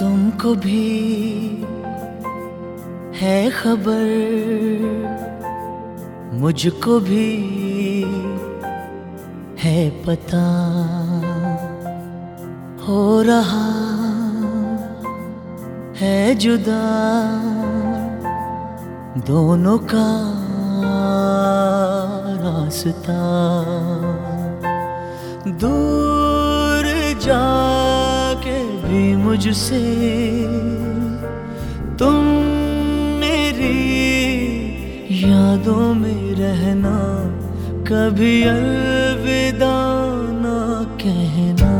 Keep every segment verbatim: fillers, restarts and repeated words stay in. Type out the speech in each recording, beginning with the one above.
तुमको भी है खबर, मुझको भी है पता, हो रहा है जुदा दोनों का रास्ता। दूर जाके भी मुझसे तुम मेरी यादों में रहना, कभी अलविदा ना कहना,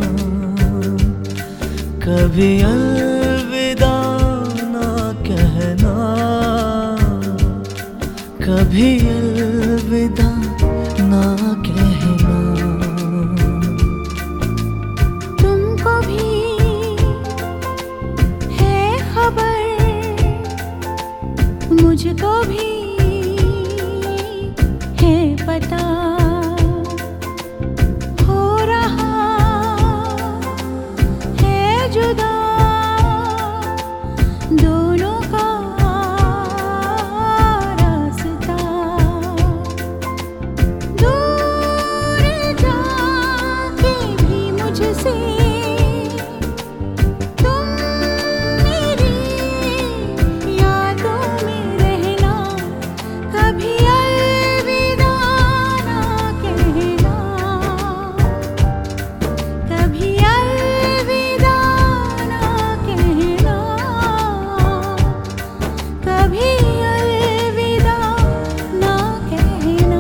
कभी अलविदा ना कहना, कभी अलविदा ना कहना। तुमको भी है खबर, मुझको भी है पता, हो रहा है जुदा दोनों का रास्ता। दूर जाके भी मुझसे तुम मेरी यादों में रहना, कभी अलविदा ना कहना, कभी अलविदा ना कहना, कभी अलविदा ना कहना।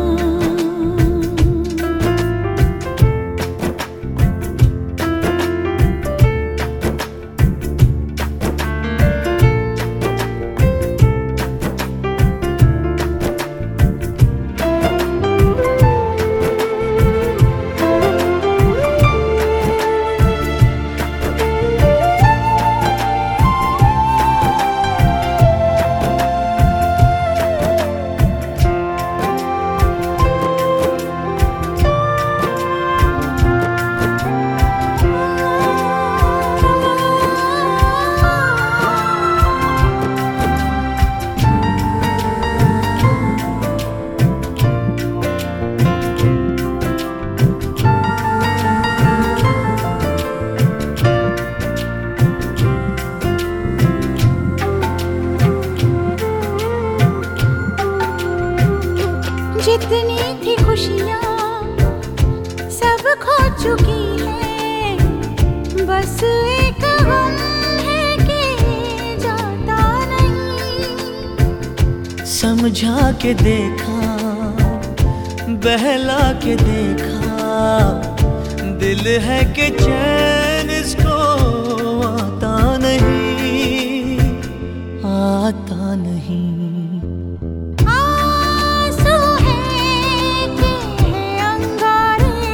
जितनी थी खुशियाँ सब खो चुकी है, बस एक गम है कि जाता नहीं। समझा के देखा, बहला के देखा, दिल है कि चैन इसको आता नहीं, आता नहीं। आंसू है कि है अंगारे,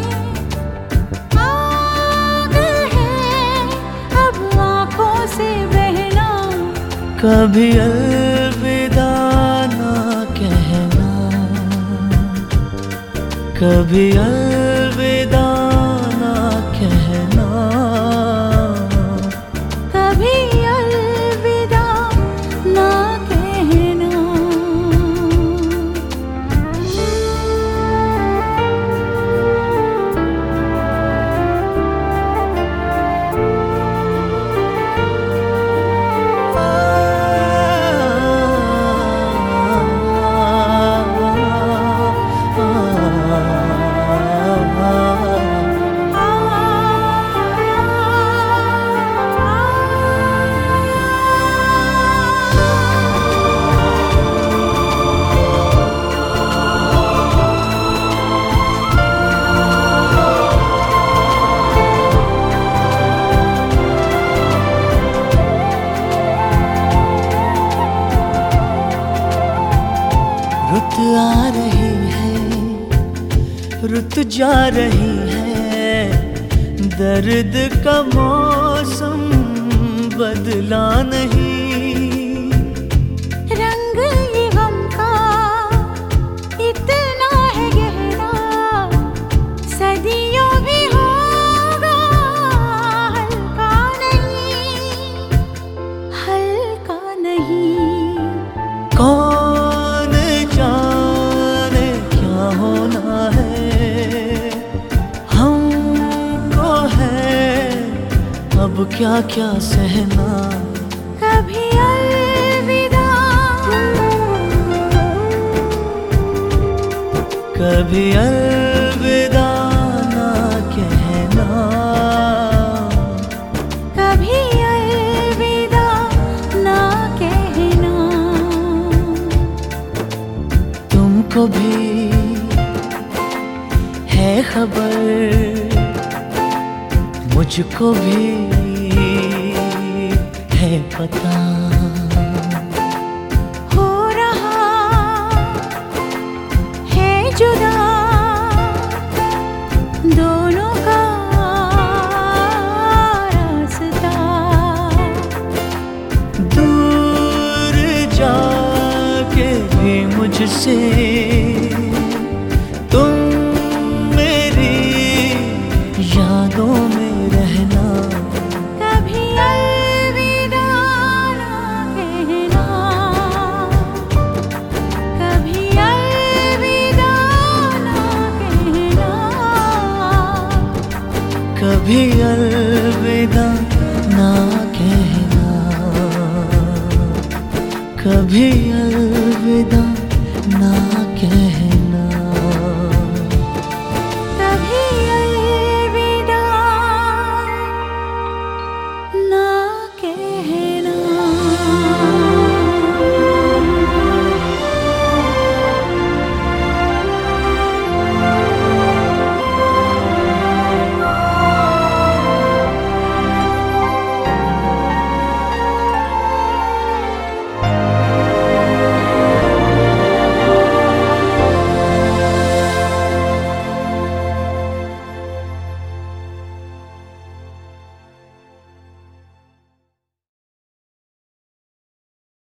आग है अब आँखों से बहना, कभी अलविदा ना कहना, कभी अलविदा ना कहना, कभी अलविदा ना कहना। रुत आ रही है, रुत जा रही है, दर्द का मौसम बदला नहीं। रंग ये गम का इतना है गहरा, सदियों भी होगा हल्का नहीं। अब क्या क्या सहना। कभी अलविदा, कभी अलविदा ना कहना, कभी अलविदा ना कहना। तुमको भी है खबर, मुझको भी है पता। हो रहा है जुदा दोनों का रास्ता। दूर जाके भी मुझसे तुम मेरी यादों में रहना। कभी अलविदा ना कहना, कभी अलविदा ना कहना, कभी अलविदा ना कहना, कभी